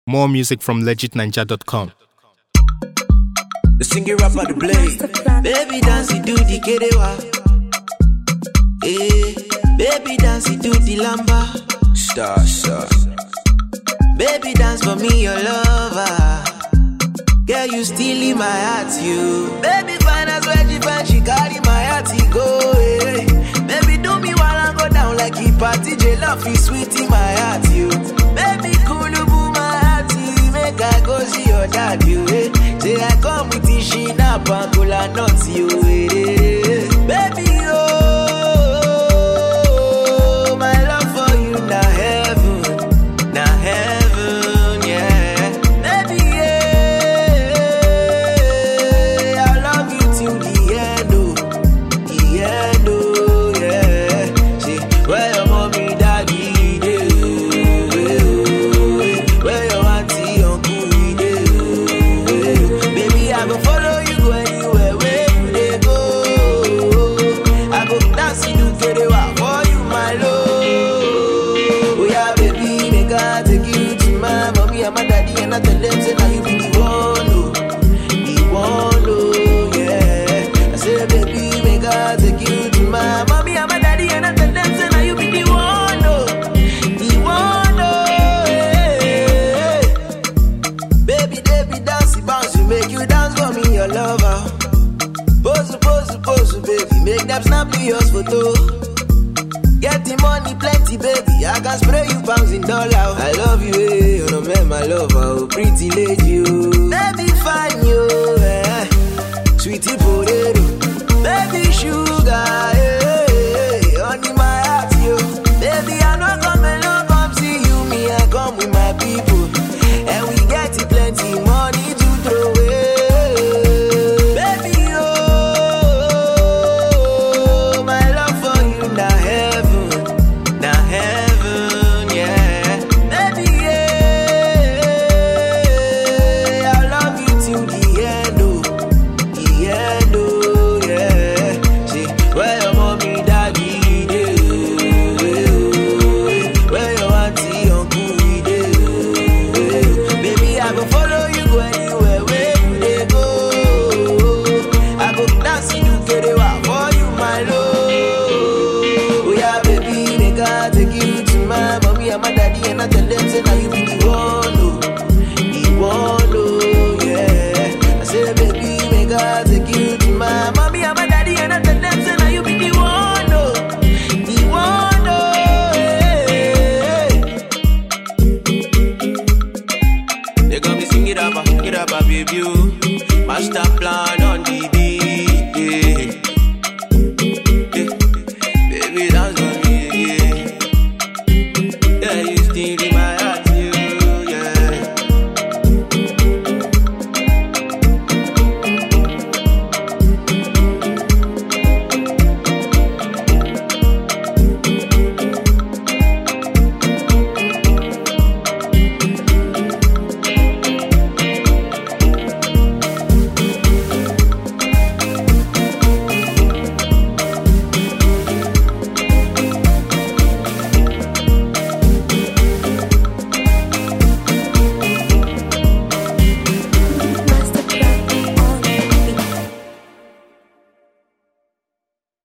More music from legitninja.com. The singing rap on the blade. Baby dance, you do the kerewa. Baby dance, you do the lamba. Star. Baby dance for me, your lover. Girl, you still in my heart, you. Baby fine as when she carry my heart, he go. Baby do me while I go down like he party. J-Love is sweet in my heart, you. Baby cool, boo my heart, make I go see your dad, you. Say I come with the sheen up and cola nuts, you. Baby, oh, my love for you, now heaven, yeah. Baby, yeah, I love you till the end, yeah. See, where your mommy, daddy, they, where your auntie, uncle, they, baby, I go follow you anywhere where you they go. I go dance in Ukerewa for you, my love. Oh yeah, baby, make I take you to my mommy and my daddy, and I tell them say now you be the one, yeah. I say, baby, make I take you to my mommy and my daddy, and I tell them say now you be the one, yeah. Baby, dance, bounce, you make you dance for me, your lover. Pose, baby, make them snap to your photo. Get the money, plenty, baby. I can spray you pounds in dollars. I love you, you know, man, my lover. Oh, pretty lady, you. Baby, fine, you, sweetie potato. Baby, sugar, honey, my heart, you. Baby, I know come see you. Me, I come with my people. And we get plenty money to throw away. Baby, oh, my love for you, now heaven, yeah. Baby, yeah, I love you till the end, yeah. See, where your mommy, daddy, they, where your auntie, uncle, they, baby, I go follow you go anywhere where you they go. I go dance in Ukerewa for you, my love. Oh yeah, baby, make I take you to my mommy and my daddy, and I tell them say now you be the one, yeah. I say, baby, make I take you to my mommy and my daddy, and I tell them say now you be the one, yeah. They got me sing it up, baby.